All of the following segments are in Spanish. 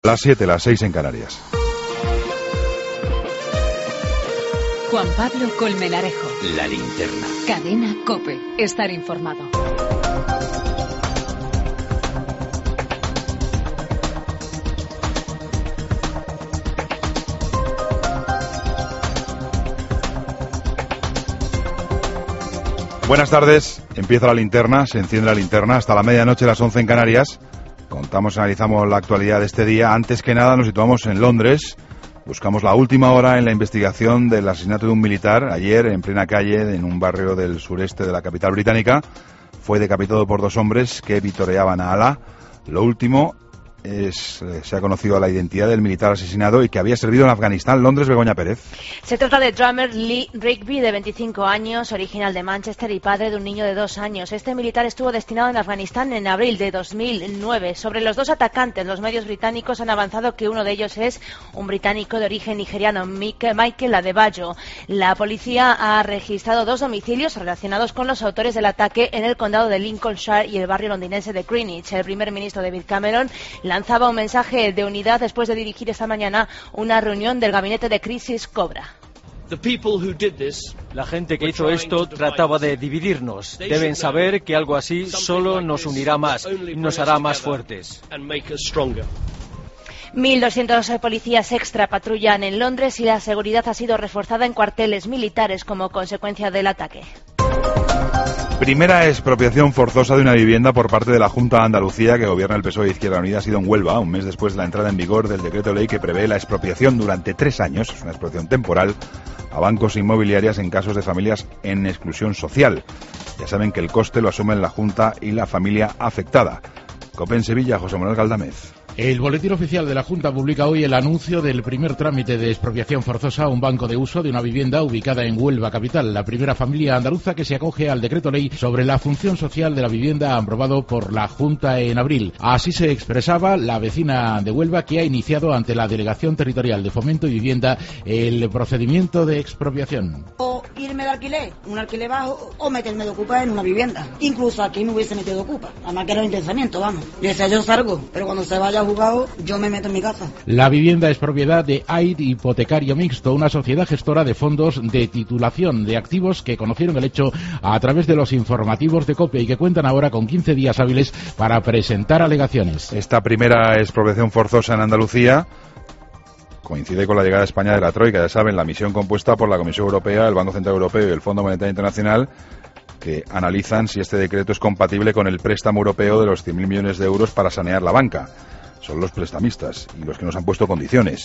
Las 7, las 6 en Canarias. Juan Pablo Colmenarejo. La linterna. Cadena COPE. Estar informado. Buenas tardes. Empieza la linterna, se enciende la linterna hasta la medianoche, las 11 en Canarias. Contamos, analizamos la actualidad de este día. Antes que nada nos situamos en Londres. Buscamos la última hora en la investigación del asesinato de un militar. Ayer, en plena calle, en un barrio del sureste de la capital británica, fue decapitado por dos hombres que vitoreaban a Alá. Lo último se ha conocido la identidad del militar asesinado y que había servido en Afganistán. Londres, Begoña Pérez. Se trata de Drummer Lee Rigby, de 25 años, original de Manchester y padre de un niño de 2 años. Este militar estuvo destinado en Afganistán en abril de 2009. Sobre los dos atacantes, los medios británicos han avanzado que uno de ellos es un británico de origen nigeriano, Michael Adebayo. La policía ha registrado 2 domicilios relacionados con los autores del ataque en el condado de Lincolnshire y el barrio londinense de Greenwich. El primer ministro David Cameron lanzaba un mensaje de unidad después de dirigir esta mañana una reunión del gabinete de crisis Cobra. La gente que hizo esto trataba de dividirnos. Deben saber que algo así solo nos unirá más y nos hará más fuertes. 1.200 policías extra patrullan en Londres y la seguridad ha sido reforzada en cuarteles militares como consecuencia del ataque. Primera expropiación forzosa de una vivienda por parte de la Junta de Andalucía, que gobierna el PSOE de Izquierda Unida, ha sido en Huelva, un mes después de la entrada en vigor del decreto ley que prevé la expropiación durante 3 años, es una expropiación temporal, a bancos inmobiliarias en casos de familias en exclusión social. Ya saben que el coste lo asumen la Junta y la familia afectada. COPE en Sevilla, José Manuel Galdamez. El Boletín Oficial de la Junta publica hoy el anuncio del primer trámite de expropiación forzosa a un banco de uso de una vivienda ubicada en Huelva capital, la primera familia andaluza que se acoge al decreto ley sobre la función social de la vivienda aprobado por la Junta en abril. Así se expresaba la vecina de Huelva, que ha iniciado ante la Delegación Territorial de Fomento y Vivienda el procedimiento de expropiación. O irme de alquiler, un alquiler bajo, o meterme de ocupa en una vivienda. Incluso aquí me hubiese metido de ocupa, además que era mi pensamiento, vamos. Y decía, yo salgo, pero cuando se vaya jugado, yo me meto en mi casa. La vivienda es propiedad de AID Hipotecario Mixto, una sociedad gestora de fondos de titulación de activos que conocieron el hecho a través de los informativos de COPE y que cuentan ahora con 15 días hábiles para presentar alegaciones. Esta primera expropiación forzosa en Andalucía coincide con la llegada a España de la Troika, ya saben, la misión compuesta por la Comisión Europea, el Banco Central Europeo y el Fondo Monetario Internacional, que analizan si este decreto es compatible con el préstamo europeo de los 100.000 millones de euros para sanear la banca. Son los prestamistas y los que nos han puesto condiciones.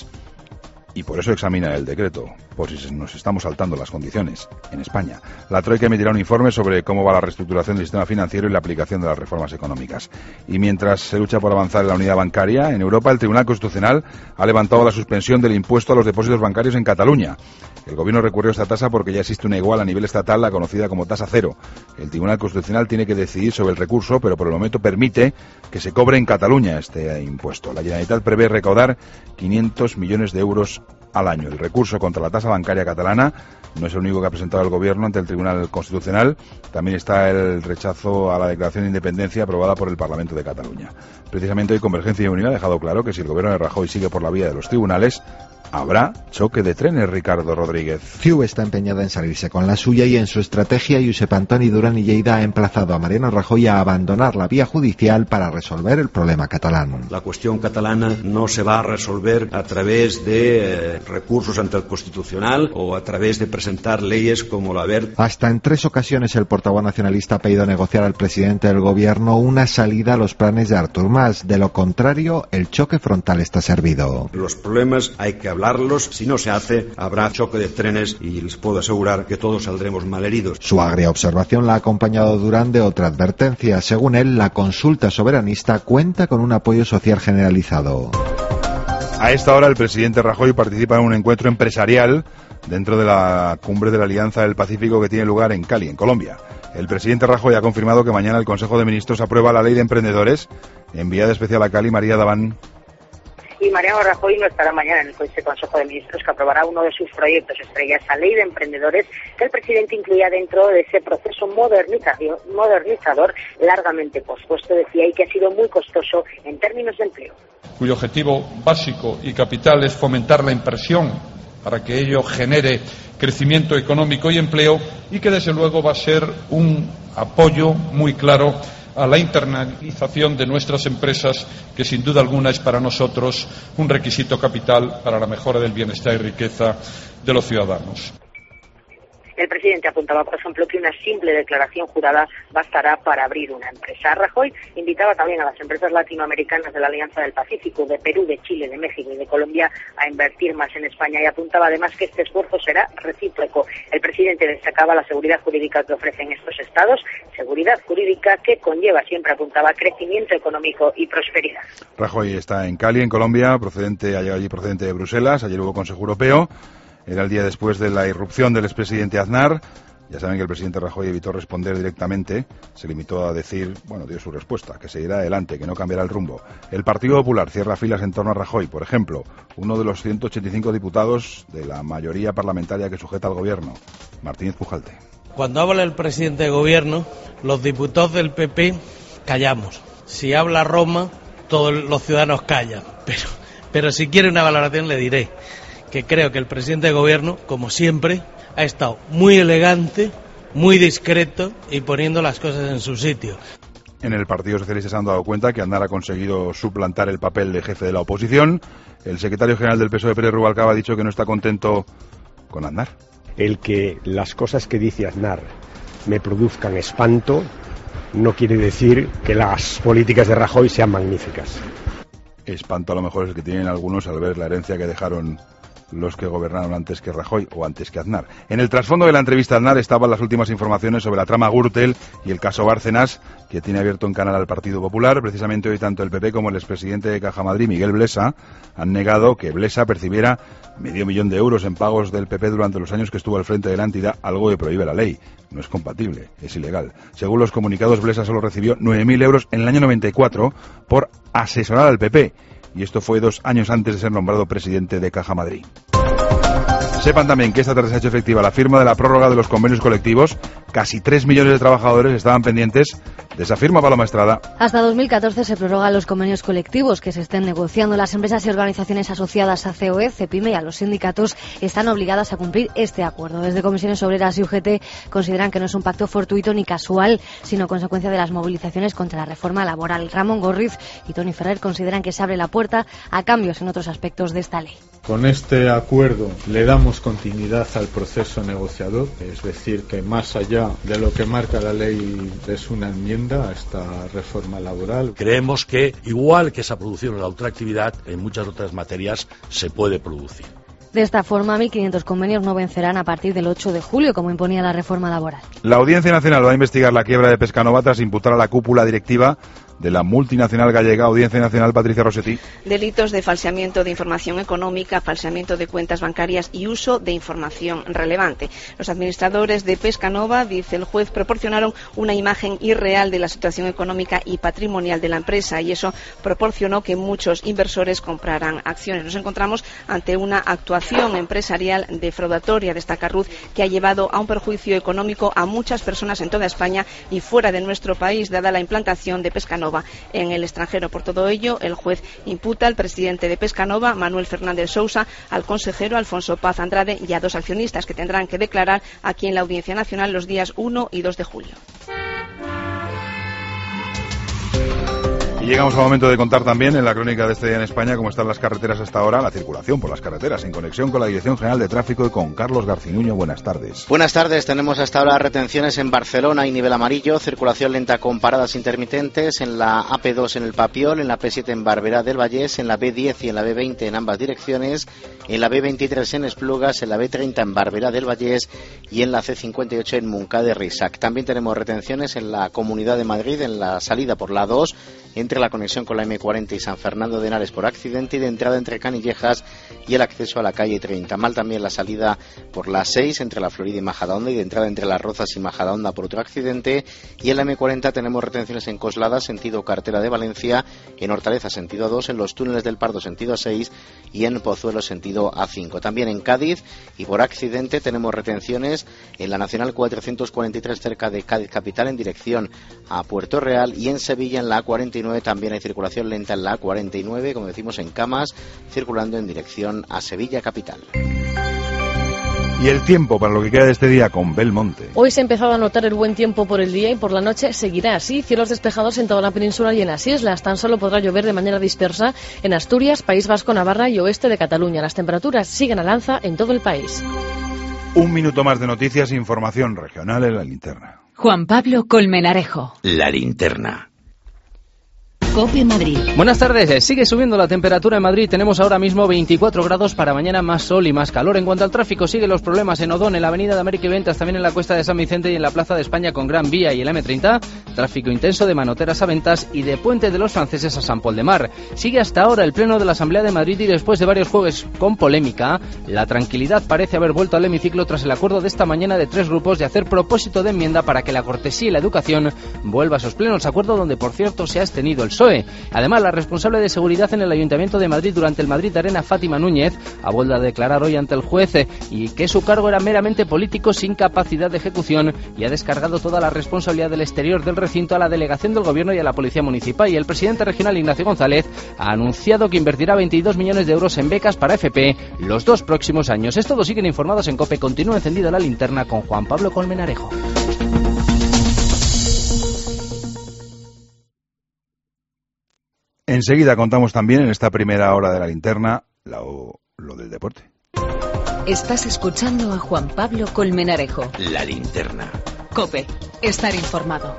Y por eso examina el decreto, por si nos estamos saltando las condiciones en España. La Troika emitirá un informe sobre cómo va la reestructuración del sistema financiero y la aplicación de las reformas económicas. Y mientras se lucha por avanzar en la unidad bancaria, en Europa el Tribunal Constitucional ha levantado la suspensión del impuesto a los depósitos bancarios en Cataluña. El gobierno recurrió a esta tasa porque ya existe una igual a nivel estatal, la conocida como tasa cero. El Tribunal Constitucional tiene que decidir sobre el recurso, pero por el momento permite que se cobre en Cataluña este impuesto. La Generalitat prevé recaudar 500 millones de euros al año. El recurso contra la tasa bancaria catalana no es el único que ha presentado el Gobierno ante el Tribunal Constitucional. También está el rechazo a la declaración de independencia aprobada por el Parlamento de Cataluña. Precisamente hoy Convergencia y Unión ha dejado claro que si el Gobierno de Rajoy sigue por la vía de los tribunales, habrá choque de trenes, Ricardo Rodríguez. CiU está empeñada en salirse con la suya y en su estrategia Josep Antoni Duran y Lleida ha emplazado a Mariano Rajoy a abandonar la vía judicial para resolver el problema catalán. La cuestión catalana no se va a resolver a través de recursos ante el Constitucional o a través de presentar leyes como la Wert. Hasta en 3 ocasiones el portavoz nacionalista ha pedido negociar al presidente del gobierno una salida a los planes de Artur Mas. De lo contrario, el choque frontal está servido. Los problemas hay que hablarlos, si no se hace, habrá choque de trenes y les puedo asegurar que todos saldremos malheridos. Su agria observación la ha acompañado Durán de otra advertencia. Según él, la consulta soberanista cuenta con un apoyo social generalizado. A esta hora el presidente Rajoy participa en un encuentro empresarial dentro de la cumbre de la Alianza del Pacífico que tiene lugar en Cali, en Colombia. El presidente Rajoy ha confirmado que mañana el Consejo de Ministros aprueba la ley de emprendedores. Enviada especial a Cali, María Daván. y Mariano Rajoy no estará mañana en ese Consejo de Ministros que aprobará uno de sus proyectos estrella, esa ley de emprendedores que el presidente incluía dentro de ese proceso modernizador largamente pospuesto, decía, y que ha sido muy costoso en términos de empleo. Cuyo objetivo básico y capital es fomentar la inversión para que ello genere crecimiento económico y empleo, y que desde luego va a ser un apoyo muy claro a la internalización de nuestras empresas, que sin duda alguna es para nosotros un requisito capital para la mejora del bienestar y riqueza de los ciudadanos. El presidente apuntaba, por ejemplo, que una simple declaración jurada bastará para abrir una empresa. Rajoy invitaba también a las empresas latinoamericanas de la Alianza del Pacífico, de Perú, de Chile, de México y de Colombia a invertir más en España, y apuntaba además que este esfuerzo será recíproco. El presidente destacaba la seguridad jurídica que ofrecen estos estados, seguridad jurídica que conlleva, siempre apuntaba, crecimiento económico y prosperidad. Rajoy está en Cali, en Colombia, procedente de Bruselas. Ayer hubo Consejo Europeo. Era el día después de la irrupción del expresidente Aznar. Ya saben que el presidente Rajoy evitó responder directamente. Se limitó a decir, dio su respuesta, que seguirá adelante, que no cambiará el rumbo. El Partido Popular cierra filas en torno a Rajoy. Por ejemplo, uno de los 185 diputados de la mayoría parlamentaria que sujeta al gobierno, Martínez Pujalte. Cuando habla el presidente de gobierno, los diputados del PP callamos. Si habla Roma, todos los ciudadanos callan. Pero si quiere una valoración le diré que creo que el presidente de gobierno, como siempre, ha estado muy elegante, muy discreto y poniendo las cosas en su sitio. En el Partido Socialista se han dado cuenta que Aznar ha conseguido suplantar el papel de jefe de la oposición. El secretario general del PSOE, Pérez Rubalcaba, ha dicho que no está contento con Aznar. El que las cosas que dice Aznar me produzcan espanto no quiere decir que las políticas de Rajoy sean magníficas. Espanto a lo mejor es el que tienen algunos al ver la herencia que dejaron los que gobernaron antes que Rajoy o antes que Aznar. En el trasfondo de la entrevista a Aznar estaban las últimas informaciones sobre la trama Gürtel y el caso Bárcenas, que tiene abierto un canal al Partido Popular. Precisamente hoy tanto el PP como el expresidente de Caja Madrid, Miguel Blesa, han negado que Blesa percibiera $500.000 de euros en pagos del PP durante los años que estuvo al frente de la entidad, algo que prohíbe la ley. No es compatible, es ilegal. Según los comunicados, Blesa solo recibió 9.000 euros en el año 94 por asesorar al PP. Y esto fue 2 años antes de ser nombrado presidente de Caja Madrid. Sepan también que esta tarde se ha hecho efectiva la firma de la prórroga de los convenios colectivos. Casi 3 millones de trabajadores estaban pendientes de esa firma, Paloma Estrada. Hasta 2014 se prorrogan los convenios colectivos que se estén negociando. Las empresas y organizaciones asociadas a COE, CEPIME y a los sindicatos están obligadas a cumplir este acuerdo. Desde Comisiones Obreras y UGT consideran que no es un pacto fortuito ni casual, sino consecuencia de las movilizaciones contra la reforma laboral. Ramón Gorriz y Toni Ferrer consideran que se abre la puerta a cambios en otros aspectos de esta ley. Con este acuerdo le damos continuidad al proceso negociador, es decir, que más allá de lo que marca la ley es una enmienda a esta reforma laboral. Creemos que, igual que se ha producido en la ultraactividad, en muchas otras materias se puede producir. De esta forma, 1.500 convenios no vencerán a partir del 8 de julio, como imponía la reforma laboral. La Audiencia Nacional va a investigar la quiebra de Pescanova tras imputar a la cúpula directiva de la multinacional gallega Audiencia Nacional, Patricia Rossetti. Delitos de falseamiento de información económica, falseamiento de cuentas bancarias y uso de información relevante. Los administradores de Pescanova, dice el juez, proporcionaron una imagen irreal de la situación económica y patrimonial de la empresa, y eso proporcionó que muchos inversores compraran acciones. Nos encontramos ante una actuación empresarial defraudatoria, destaca Ruz, que ha llevado a un perjuicio económico a muchas personas en toda España y fuera de nuestro país, dada la implantación de Pescanova en el extranjero. Por todo ello, el juez imputa al presidente de Pescanova, Manuel Fernández Sousa, al consejero Alfonso Paz Andrade y a 2 accionistas que tendrán que declarar aquí en la Audiencia Nacional los días 1 y 2 de julio. Y llegamos al momento de contar también en la crónica de este día en España cómo están las carreteras hasta ahora, la circulación por las carreteras, en conexión con la Dirección General de Tráfico y con Carlos Garcinuño. Buenas tardes. Buenas tardes. Tenemos hasta ahora retenciones en Barcelona y nivel amarillo, circulación lenta con paradas intermitentes en la AP2 en el Papiol, en la P7 en Barberá del Vallés, en la B10 y en la B20 en ambas direcciones, en la B23 en Esplugas, en la B30 en Barberá del Vallés y en la C58 en Montcada de Risac. También tenemos retenciones en la Comunidad de Madrid, en la salida por la 2, entre entre la conexión con la M40 y San Fernando de Henares por accidente y de entrada entre Canillejas y el acceso a la calle 30. Mal también la salida por la 6 entre la Florida y Majadahonda y de entrada entre Las Rozas y Majadahonda por otro accidente. Y en la M40 tenemos retenciones en Coslada, sentido Cartera de Valencia, en Hortaleza, sentido 2, en los túneles del Pardo, sentido 6 y en Pozuelo, sentido A5. También en Cádiz y por accidente tenemos retenciones en la Nacional 443 cerca de Cádiz capital en dirección a Puerto Real, y en Sevilla en la A49 también hay circulación lenta en la A49, como decimos en Camas, circulando en dirección a Sevilla capital. Y el tiempo para lo que queda de este día con Belmonte. Hoy se ha empezado a notar el buen tiempo por el día y por la noche seguirá así. Cielos despejados en toda la península y en las islas. Tan solo podrá llover de manera dispersa en Asturias, País Vasco, Navarra y oeste de Cataluña. Las temperaturas siguen al alza en todo el país. Un minuto más de noticias e información regional en la linterna. Juan Pablo Colmenarejo. La linterna. COPE Madrid. Buenas tardes. Sigue subiendo la temperatura en Madrid. Tenemos ahora mismo 24 grados, para mañana más sol y más calor. En cuanto al tráfico, siguen los problemas en Odón, en la avenida de América y Ventas, también en la Cuesta de San Vicente y en la Plaza de España con Gran Vía y el M30. Tráfico intenso de Manoteras a Ventas y de Puente de los Franceses a San Pol de Mar. Sigue hasta ahora el pleno de la Asamblea de Madrid y después de varios jueves con polémica, la tranquilidad parece haber vuelto al hemiciclo tras el acuerdo de esta mañana de 3 grupos de hacer propósito de enmienda para que la cortesía y la educación vuelva a sus plenos. Acuerdo donde, por cierto, se ha abstenido el PSOE. Además, la responsable de seguridad en el Ayuntamiento de Madrid durante el Madrid Arena, Fátima Núñez, ha vuelto a declarar hoy ante el juez y que su cargo era meramente político sin capacidad de ejecución, y ha descargado toda la responsabilidad del exterior del recinto a la delegación del Gobierno y a la Policía Municipal. Y el presidente regional, Ignacio González, ha anunciado que invertirá 22 millones de euros en becas para FP los 2 próximos años. Es todo, siguen informados en COPE. Continúa encendida la linterna con Juan Pablo Colmenarejo. Enseguida contamos también en esta primera hora de la linterna lo del deporte. Estás escuchando a Juan Pablo Colmenarejo. La linterna. COPE. Estar informado.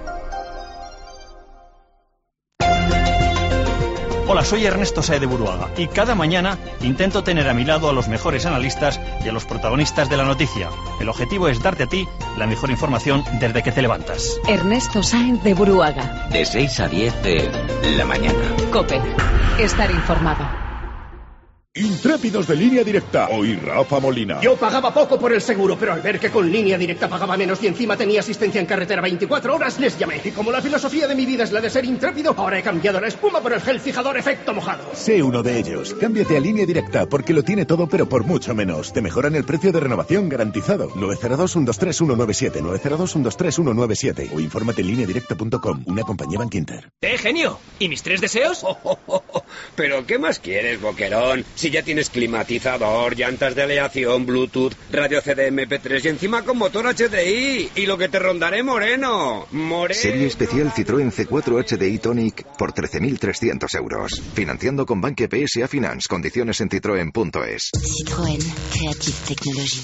Hola, soy Ernesto Saez de Buruaga y cada mañana intento tener a mi lado a los mejores analistas y a los protagonistas de la noticia. El objetivo es darte a ti la mejor información desde que te levantas. Ernesto Saez de Buruaga. De 6 a 10 de la mañana. COPE. Estar informado. Intrépidos de Línea Directa. Hoy Rafa Molina. Yo pagaba poco por el seguro, pero al ver que con Línea Directa pagaba menos y encima tenía asistencia en carretera 24 horas, les llamé. Y como la filosofía de mi vida es la de ser intrépido, ahora he cambiado la espuma por el gel fijador efecto mojado. Sé uno de ellos. Cámbiate a Línea Directa porque lo tiene todo, pero por mucho menos. Te mejoran el precio de renovación garantizado. 902-123-197, 902-123-197 o infórmate en lineadirecta.com, una compañía Bankinter. Genio! ¿Y mis 3 deseos? ¿Pero qué más quieres, boquerón? Si ya tienes climatizador, llantas de aleación, Bluetooth, radio CD MP3 y encima con motor HDI. Y lo que te rondaré, moreno. Serie especial Citroën C4 HDI Tonic por 13.300 euros. Financiando con Bankia PSA Finance. Condiciones en citroen.es. Citroën. Creative Technology.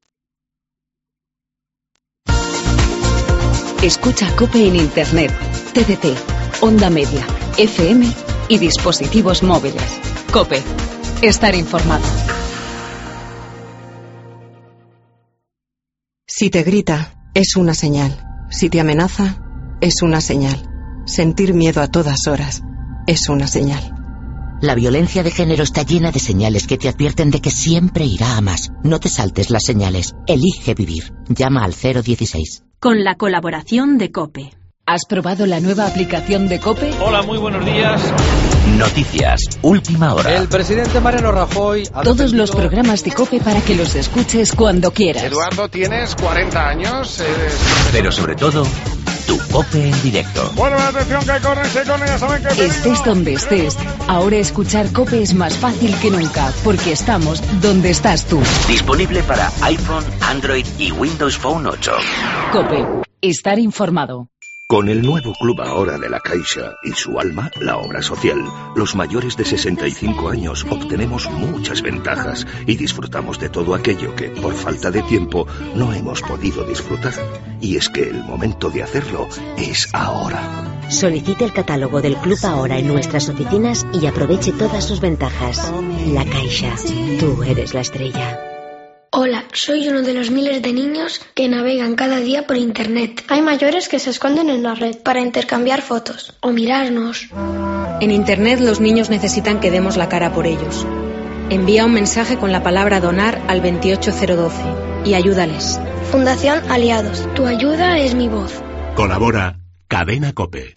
Escucha COPE en Internet, TDT, Onda Media, FM y dispositivos móviles. COPE. Estar informado. Si te grita, es una señal. Si te amenaza, es una señal. Sentir miedo a todas horas es una señal. La violencia de género está llena de señales que te advierten de que siempre irá a más. No te saltes las señales. Elige vivir. Llama al 016. Con la colaboración de COPE. ¿Has probado la nueva aplicación de COPE? Hola, muy buenos días. Noticias, última hora. El presidente Mariano Rajoy ha Todos los programas de COPE para que los escuches cuando quieras. Eduardo, tienes 40 años. Pero sobre todo, tu COPE en directo. Bueno, atención que corren, se corren, ya saben que... Estés donde estés, ahora escuchar COPE es más fácil que nunca, porque estamos donde estás tú. Disponible para iPhone, Android y Windows Phone 8. COPE. Estar informado. Con el nuevo Club Ahora de la Caixa y su alma, la obra social, los mayores de 65 años obtenemos muchas ventajas y disfrutamos de todo aquello que, por falta de tiempo, no hemos podido disfrutar. Y es que el momento de hacerlo es ahora. Solicite el catálogo del Club Ahora en nuestras oficinas y aproveche todas sus ventajas. La Caixa. Tú eres la estrella. Hola, soy uno de los miles de niños que navegan cada día por Internet. Hay mayores que se esconden en la red para intercambiar fotos o mirarnos. En Internet los niños necesitan que demos la cara por ellos. Envía un mensaje con la palabra donar al 28012 y ayúdales. Fundación Aliados. Tu ayuda es mi voz. Colabora Cadena COPE.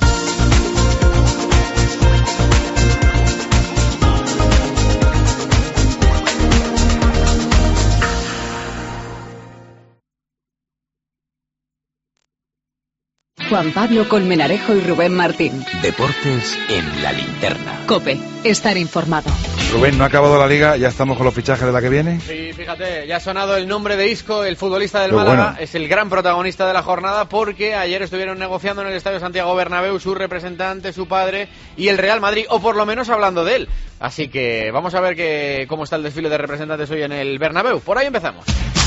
Juan Pablo Colmenarejo y Rubén Martín. Deportes en la linterna. COPE, estar informado. Rubén, ¿no ha acabado la liga? ¿Ya estamos con los fichajes de la que viene? Sí, fíjate, ya ha sonado el nombre de Isco, el futbolista del Málaga. Bueno. Es el gran protagonista de la jornada porque ayer estuvieron negociando en el Estadio Santiago Bernabéu su representante, su padre y el Real Madrid, o por lo menos hablando de él. Así que vamos a ver cómo está el desfile de representantes hoy en el Bernabéu. Por ahí empezamos.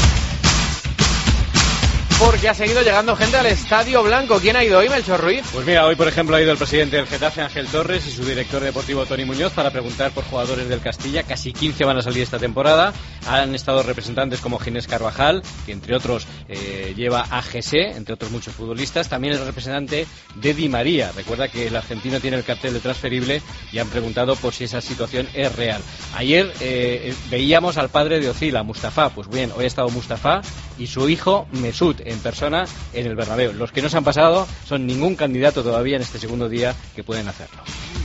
Porque ha seguido llegando gente al Estadio Blanco. ¿Quién ha ido hoy, Melchor Ruiz? Pues mira, hoy por ejemplo ha ido el presidente del Getafe, Ángel Torres, y su director deportivo, Toni Muñoz, para preguntar por jugadores del Castilla. Casi 15 van a salir esta temporada. Han estado representantes como Ginés Carvajal, que entre otros lleva a Gese, entre otros muchos futbolistas. También el representante de Di María. Recuerda que el argentino tiene el cartel de transferible y han preguntado por si esa situación es real. Ayer veíamos al padre de Özil, a Mustafa. Pues bien, hoy ha estado Mustafa y su hijo Mesut en persona en el Bernabéu. Los que no se han pasado son ningún candidato todavía en este segundo día que pueden hacerlo.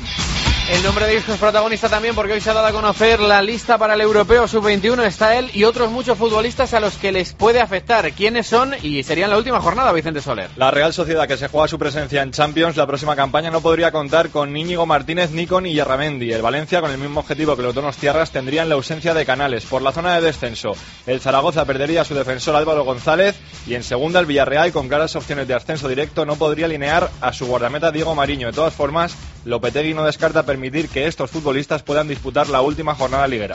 El nombre de Isco es protagonista también porque hoy se ha dado a conocer la lista para el Europeo Sub-21. Está él y otros muchos futbolistas a los que les puede afectar. ¿Quiénes son? Y serían la última jornada, Vicente Soler. La Real Sociedad, que se juega su presencia en Champions la próxima campaña, no podría contar con Íñigo Martínez, Nikon y Yerramendi. El Valencia, con el mismo objetivo que los donostiarras, tendrían la ausencia de Canales. Por la zona de descenso, el Zaragoza perdería a su defensor Álvaro González, y en segunda el Villarreal, con claras opciones de ascenso directo, no podría alinear a su guardameta Diego Mariño. De todas formas, Lopetegui no descarta permitir que estos futbolistas puedan disputar la última jornada liguera.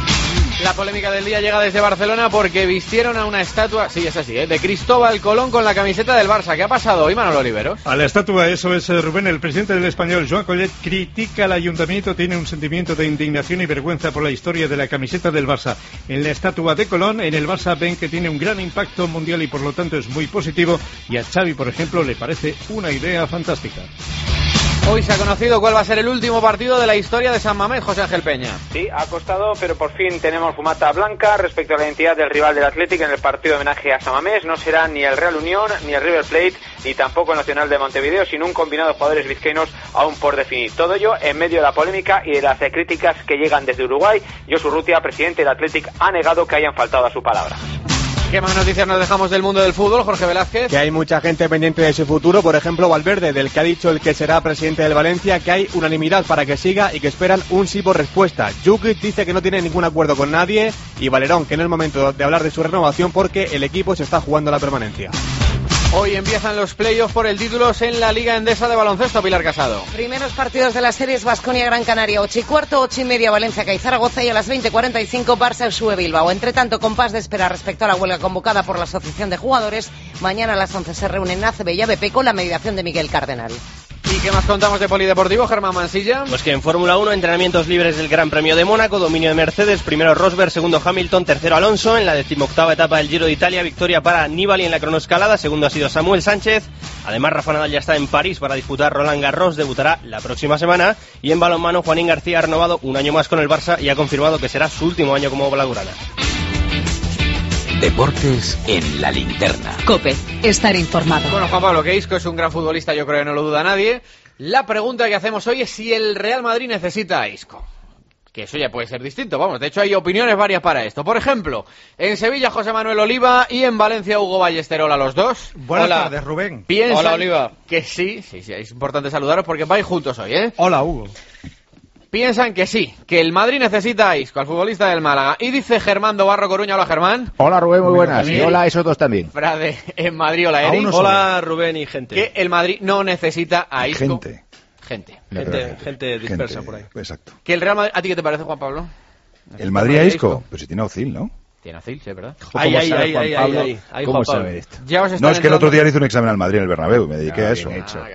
La polémica del día llega desde Barcelona porque vistieron a una estatua, sí, es así, de Cristóbal Colón con la camiseta del Barça. ¿Qué ha pasado hoy, Manolo Oliveros? A la estatua, eso es, Rubén. El presidente del Español, Joan Collet, critica al ayuntamiento, tiene un sentimiento de indignación y vergüenza por la historia de la camiseta del Barça. En la estatua de Colón, en el Barça ven que tiene un gran impacto mundial y por lo tanto es muy positivo, y a Xavi, por ejemplo, le parece una idea fantástica. Hoy se ha conocido cuál va a ser el último partido de la historia de San Mamés, José Ángel Peña. Sí, ha costado, pero por fin tenemos fumata blanca respecto a la identidad del rival del Athletic en el partido de homenaje a San Mamés. No será ni el Real Unión, ni el River Plate, ni tampoco el Nacional de Montevideo, sino un combinado de jugadores vizcaínos aún por definir. Todo ello en medio de la polémica y de las críticas que llegan desde Uruguay. Josu Urrutia, presidente del Athletic, ha negado que hayan faltado a su palabra. ¿Qué más noticias nos dejamos del mundo del fútbol, Jorge Velázquez? Que hay mucha gente pendiente de su futuro, por ejemplo Valverde, del que ha dicho el que será presidente del Valencia, que hay unanimidad para que siga y que esperan un sí por respuesta. Jukic dice que no tiene ningún acuerdo con nadie y Valerón, que no es el momento de hablar de su renovación porque el equipo se está jugando la permanencia. Hoy empiezan los playoffs por el título en la Liga Endesa de baloncesto, Pilar Casado. Primeros partidos de las series: Baskonia-Gran Canaria, 8:15, 8:30 Valencia-Zaragoza y a las 20:45 Barça-Usue Bilbao. Entre tanto, compás de espera respecto a la huelga convocada por la Asociación de Jugadores. Mañana a las 11 se reúnen ACB y ABP con la mediación de Miguel Cardenal. ¿Y qué más contamos de polideportivo, Germán Mansilla? Pues que en Fórmula 1, entrenamientos libres del Gran Premio de Mónaco, dominio de Mercedes, primero Rosberg, segundo Hamilton, tercero Alonso. En la 18ª etapa del Giro de Italia, victoria para Nibali en la cronoescalada, segundo ha sido Samuel Sánchez. Además, Rafa Nadal ya está en París para disputar Roland Garros, debutará la próxima semana. Y en balonmano, Juanín García ha renovado un año más con el Barça y ha confirmado que será su último año como blaugrana. Deportes en la linterna. COPE, estar informado. Bueno, Juan Pablo, que Isco es un gran futbolista, yo creo que no lo duda nadie. La pregunta que hacemos hoy es si el Real Madrid necesita a Isco. Que eso ya puede ser distinto, vamos, de hecho hay opiniones varias para esto. Por ejemplo, en Sevilla José Manuel Oliva y en Valencia Hugo Ballester. Hola a los dos. Buenas tardes, Rubén. Hola, Oliva. Que sí, es importante saludaros porque vais juntos hoy, ¿eh? Hola, Hugo. Piensan que sí, que el Madrid necesita a Isco, al futbolista del Málaga. Y dice Germán Barro Coruña. Hola, Germán. Hola, Rubén, muy buenas. Y hola a esos dos también. Frade, en Madrid, hola, Eric. Hola, Rubén y gente. Que el Madrid no necesita a Isco. Gente dispersa por ahí. Exacto. Que el Real Madrid... ¿A ti qué te parece, Juan Pablo? ¿El Madrid a Isco? Pues si tiene a Özil, ¿no? Tiene a Özil, sí, ¿verdad? ¿Cómo sabe esto? Ya os no, es que el otro día le hice un examen al Madrid en el Bernabéu, me dediqué a eso. Claro.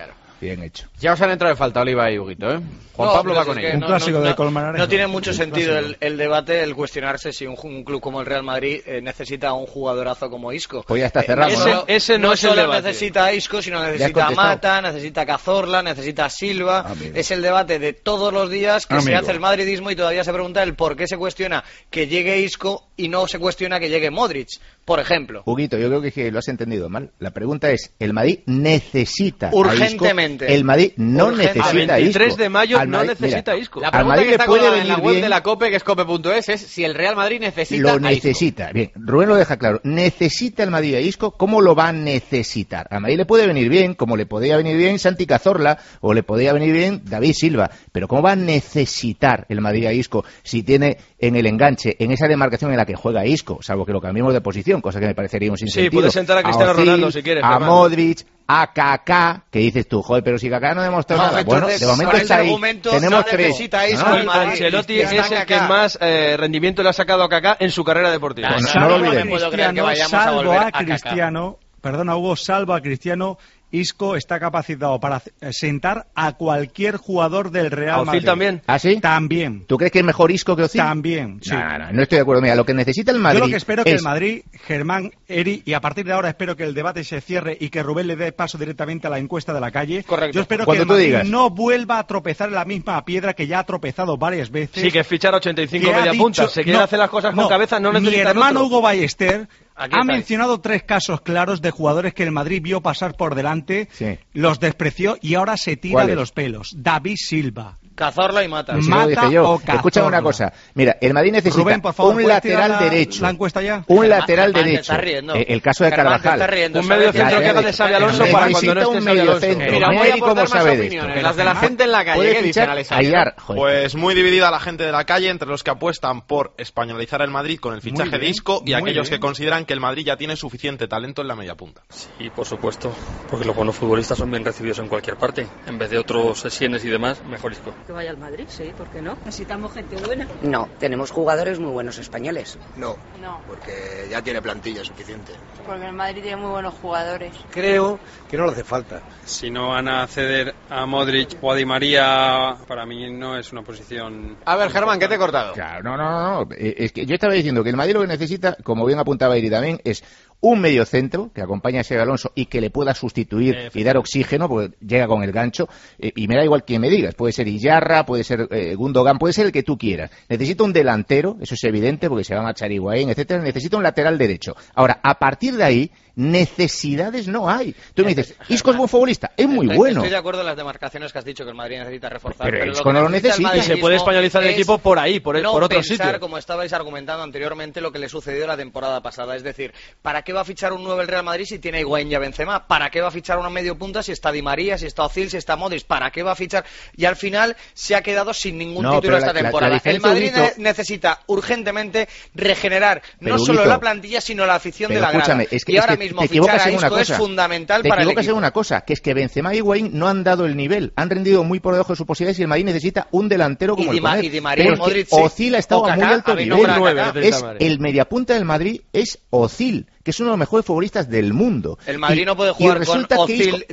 Bien hecho. Ya os han entrado de falta Oliva y Huguito, ¿eh? Juan Pablo va con ellos. Un clásico de Colmenares. No tiene mucho sentido el debate, el cuestionarse si un club como el Real Madrid necesita a un jugadorazo como Isco. Pues ya está cerrado. Ese no es el debate. debate. Necesita a Isco, sino necesita a Mata, necesita a Cazorla, necesita a Silva. Es el debate de todos los días que se hace el madridismo y todavía se pregunta el por qué se cuestiona que llegue Isco y no se cuestiona que llegue Modric, por ejemplo. Huguito, yo creo que lo has entendido mal. La pregunta es, ¿el Madrid necesita urgentemente a Isco? El Madrid no necesita a Isco. El 23 de mayo no necesita a Isco. La pregunta que está en la web de la COPE, que es cope.es, es si el Real Madrid necesita a Isco. Lo necesita. Bien, Rubén lo deja claro. ¿Necesita el Madrid a Isco? ¿Cómo lo va a necesitar? A Madrid le puede venir bien, como le podía venir bien Santi Cazorla, o le podía venir bien David Silva. Pero ¿cómo va a necesitar el Madrid a Isco si tiene en el enganche, en esa demarcación en la que juega Isco, salvo que lo cambiemos de posición, cosa que me parecería un sinsentido? Sí, puedes sentar a Cristiano Ronaldo si quieres. A Modric, a Kaká, que dices tú, joder, pero si Kaká no ha demostrado nada. Bueno, de momento está ahí. Tenemos tres. Ancelotti es el que más rendimiento le ha sacado a Kaká en su carrera deportiva. No lo olvidemos. Salvo a Cristiano, perdona Hugo, salvo a Cristiano, Isco está capacitado para sentar a cualquier jugador del Real Madrid. ¿Ozil también? ¿Ah, sí? También. ¿Tú crees que es mejor Isco que Ozil? También, sí. No estoy de acuerdo. Mira, lo que necesita el Madrid... Yo lo que espero que el Madrid, Germán, Eri, y a partir de ahora espero que el debate se cierre y que Rubén le dé paso directamente a la encuesta de la calle. Correcto. Yo espero que el Madrid no vuelva a tropezar en la misma piedra que ya ha tropezado varias veces. Sí, que es fichar 85 media punta. Se quiere hacer las cosas con cabeza, no necesita. Mi hermano otro. Hugo Ballester ha mencionado 3 casos claros de jugadores que el Madrid vio pasar por delante, los despreció y ahora se tira de los pelos. David Silva, Cazorla y Mata. Mata o Cazorla. Escúchame una cosa. Mira, el Madrid necesita Rubén, por favor, un lateral derecho. ¿La encuesta ya? Un lateral derecho. El caso de Carvajal. Un medio centro que haga de Xabi Alonso para cuando no esté Xabi Alonso. Mira, voy a aportar más opiniones. Las de la gente en la calle. ¿Qué dicen, Alexander? Pues muy dividida la gente de la calle entre los que apuestan por españolizar el Madrid con el fichaje de Isco y aquellos que consideran que el Madrid ya tiene suficiente talento en la media punta. Sí, por supuesto, porque los buenos futbolistas son bien recibidos en cualquier parte. En vez de otros Sienes y demás, mejor Isco. Que vaya al Madrid, sí, ¿por qué no? Necesitamos gente buena. No, tenemos jugadores muy buenos españoles. No, porque ya tiene plantilla suficiente. Porque el Madrid tiene muy buenos jugadores. Creo que no le hace falta. Si no van a ceder a Modric o a Di María, para mí no es una posición... A ver, Germán, ¿qué te he cortado? Claro, no. Es que yo estaba diciendo que el Madrid lo que necesita, como bien apuntaba Iri también, es un mediocentro que acompañe a Xabi Alonso y que le pueda sustituir y dar oxígeno, porque llega con el gancho, y me da igual quién me digas, puede ser Iyarra, puede ser Gundogan, puede ser el que tú quieras. Necesita un delantero, eso es evidente, porque se va a marchar Higuaín, etcétera. Necesita un lateral derecho. Ahora, a partir de ahí, necesidades no hay. Tú me dices, Isco es buen futbolista, es muy bueno. Estoy de acuerdo en las demarcaciones que has dicho que el Madrid necesita reforzar, pero Isco no lo necesita. Y se puede españolizar el equipo por ahí, por otro sitio. Como estabais argumentando anteriormente, lo que le sucedió la temporada pasada. Es decir, ¿para qué va a fichar un 9 el Real Madrid si tiene a Higuaín y a Benzema? ¿Para qué va a fichar una medio punta si está Di María, si está Ozil, si está Modric? ¿Para qué va a fichar? Y al final se ha quedado sin ningún título esta temporada. El Madrid necesita urgentemente regenerar no solo la plantilla, sino la afición de la grada. Y ahora mismo fichar a Isco es fundamental para el equipo. Te equivocas en una cosa, que es que Benzema y Higuaín no han dado el nivel, han rendido muy por debajo de sus posibilidades y el Madrid necesita un delantero como el Madrid. Y Di María y Modric, Ozil ha estado a muy alto nivel. Es el mediapunta del Madrid es Ozil, que es uno de los mejores futbolistas del mundo. El Madrid no puede jugar con Ozil,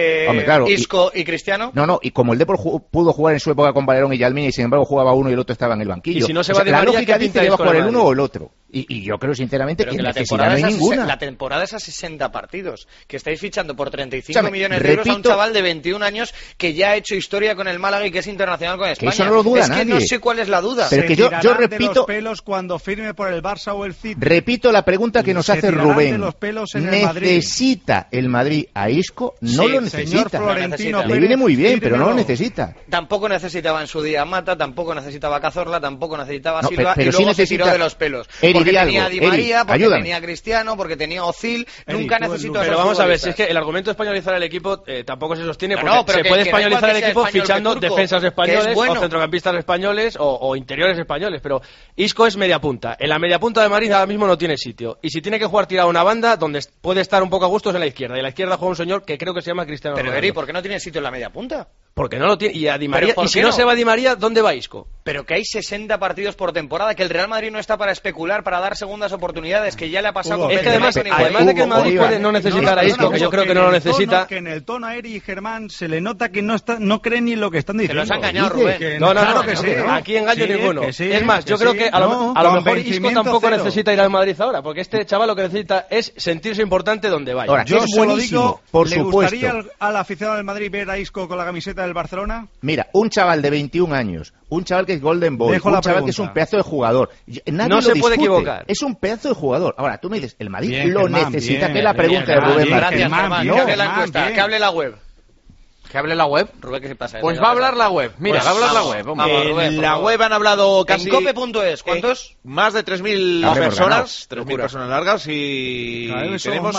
Isco y Cristiano. No, y como el Depor pudo jugar en su época con Valerón y Yalmini y sin embargo jugaba uno y el otro estaba en el banquillo. Y si no se va de la lógica dice que va a jugar el uno o el otro. Y yo creo sinceramente que necesidad no hay ninguna. La temporada es a 60 partidos, que estáis fichando por 35 millones de euros a un chaval de 21 años que ya ha hecho historia con el Málaga y que es internacional con España. Eso no lo duda nadie. Que no sé cuál es la duda. Pero que yo repito de los pelos cuando firme por el Barça o el City. Repito la pregunta que nos hace Rubén. De los pelos en ¿Necesita el Madrid a Isco? No lo necesita. Le viene muy bien, pero no lo necesita. Tampoco necesitaba en su día Mata, tampoco necesitaba a Cazorla, tampoco necesitaba a Silva, y luego se tiró de los pelos. Porque tenía a Di María, porque tenía a Cristiano, porque tenía a Ozil, nunca necesitó a esos Pero vamos a ver, si es que el argumento de españolizar el equipo tampoco se sostiene, porque se puede españolizar el equipo fichando defensas españoles o centrocampistas españoles o interiores españoles, pero Isco es media punta. En la media punta de Madrid ahora mismo no tiene sitio, y si tiene que jugar tirado a una banda, donde puede estar un poco a gustos en la izquierda, y la izquierda juega un señor que creo que se llama Cristiano Ronaldo. Pero Eri, ¿por qué no tiene sitio en la media punta? Porque no lo tiene. Y a Di María, y si no se va Di María, ¿dónde va Isco? Pero que hay 60 partidos por temporada, que el Real Madrid no está para especular, para dar segundas oportunidades, que ya le ha pasado con es que además de que el Madrid puede no necesitar a Isco, que yo creo que no lo necesita. Que en el tono a Eri y Germán se le nota que no creen ni lo que están diciendo. Que los ha engañado, Rubén. No, que sí. Aquí engaño ninguno. Es más, yo creo que a lo mejor Isco tampoco necesita ir al Madrid ahora, porque este chaval lo que necesita es sentirse importante donde vaya. Ahora, yo se lo digo, ¿le gustaría al aficionado del Madrid ver a Isco con la camiseta del Barcelona? Mira, un chaval de 21 años, un chaval que es Golden Boy, un chaval que es un pedazo de jugador. Nadie no se puede equivocar. Es un pedazo de jugador. Ahora, tú me dices, el Madrid lo necesita, que es la pregunta de Rubén Martín. Gracias, que hable la encuesta, que hable la web. ¿Que hable la web? Rubén, ¿qué se pasa? Pues va a hablar la web. Mira, va a hablar la web. En la web han hablado casi... En cope.es, ¿cuántos? Más de 3.000 personas. 3.000 personas largas y tenemos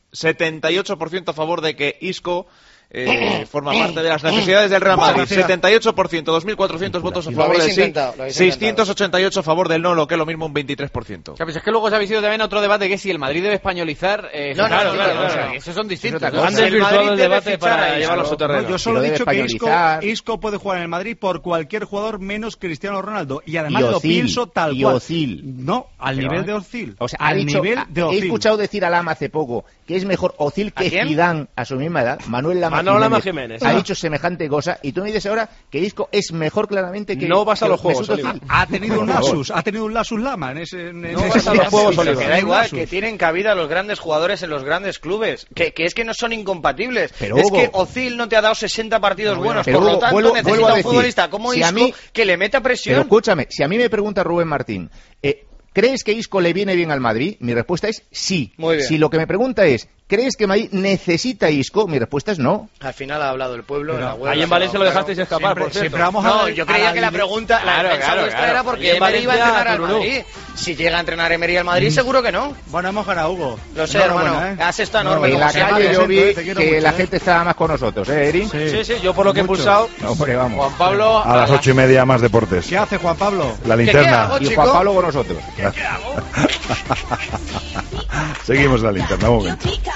78% a favor de que Isco forma parte de las necesidades del Real Madrid. 78%, 2.400 votos a favor del sí, 688 a favor del no, lo que es lo mismo un 23%. Claro, pues es que luego se ha visto también otro debate, que es si el Madrid debe españolizar. Claro. Esos son distintos. Han desvirtuado el debate para llevarlo a su terreno. Yo solo he dicho que Isco puede jugar en el Madrid por cualquier jugador menos Cristiano Ronaldo. Y además lo pienso tal cual. No, al nivel de Ozil. O sea, he escuchado decir a Lama hace poco que es mejor Ozil que Zidane a su misma edad. Manuel Lama Jiménez ha dicho semejante cosa y tú me dices ahora que Isco es mejor claramente que... No vas a los juegos, ha tenido un lapsus Lama en ese... No vas a los juegos, Oliver. Que da igual, que tienen cabida los grandes jugadores en los grandes clubes, que es que no son incompatibles. Pero, es que Ozil no te ha dado 60 partidos buenos, por lo tanto necesita un futbolista como Isco que le meta presión. Pero escúchame, si a mí me pregunta Rubén Martín, ¿crees que Isco le viene bien al Madrid? Mi respuesta es sí. Muy bien. Si lo que me pregunta es, ¿crees que Madrid necesita Isco? Mi respuesta es no. Al final ha hablado el pueblo. Ahí en Valencia lo dejasteis escapar, por cierto. No, yo creía que la pregunta era porque Emery iba a entrenar al Madrid. Si llega a entrenar Emery al Madrid, seguro que no. Bueno, hemos ganado, Hugo. Lo sé, hermano. Has estado enorme. En la calle yo vi que la gente estaba más con nosotros, ¿eh, Eri? Sí, yo por lo que he pulsado. Hombre, vamos. Juan Pablo... A las 8:30 más deportes. ¿Qué hace Juan Pablo? La linterna. Y Juan Pablo con nosotros. Seguimos la linterna, un momento.